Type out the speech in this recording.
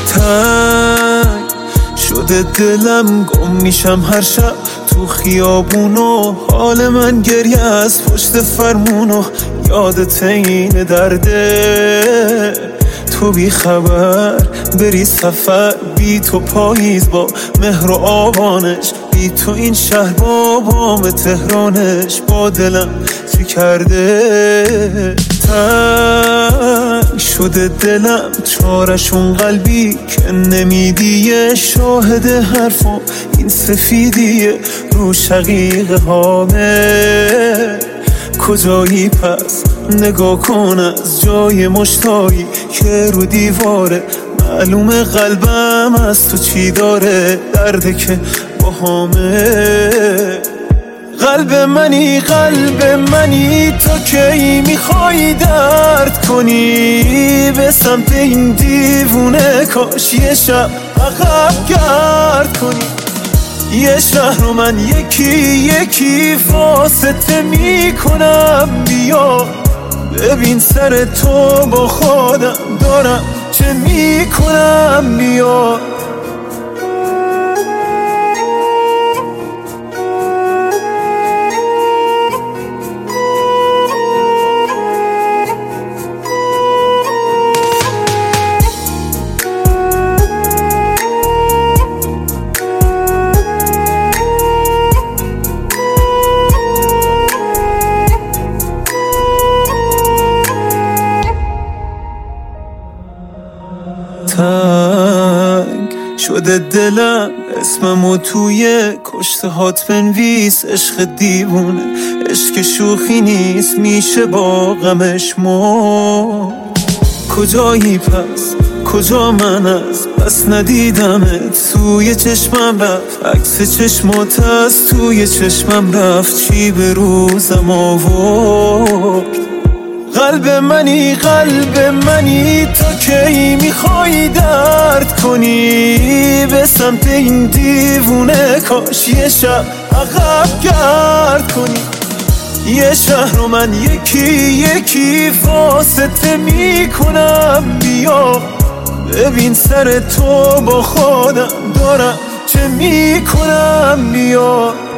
تنگ شده دلم، گم میشم هر شب تو خیابونو، حال من گریه از پشت فرمونو، یادت این درده تو بی خبر بری سفر، بی تو پاییز با مهر و آبانش، بی تو این شهر با بام تهرانش، با دلم چی کرده تنگ شده دلم، چارشون قلبی که نمیدیه، شاهد حرفم این سفیدیه رو شقیقه هامه. کجایی پس نگاه کن از جای مشتایی که رو دیواره، معلومه قلبم از تو چی داره، درده که باهامه. قلب منی تو کی میخوای درد کنی، به سمت این دیوونه کاش یه شب عقب گرد کنی. یه شهر رو من یکی واسطه میکنم، بیا ببین سر تو با خودم دارم چه میکنم، بیا. تنگ شده دلم، اسممو توی کشته هات بنویس، عشق دیوونه عشق شوخی نیست، میشه با غمش مرد. کجایی پس کجا من از بس ندیدمت، توی چشمم رفت عکس چشمات از توی چشمم رفت، چی به روزم آورد. قلب منی تو کی میخوای درد کنی، به سمت این دیوونه کاش یه شب عقب گرد کنی. یه شهر رو من یکی واسطه میکنم، بیا ببین سر تو با خودم دارم چه میکنم، بیا.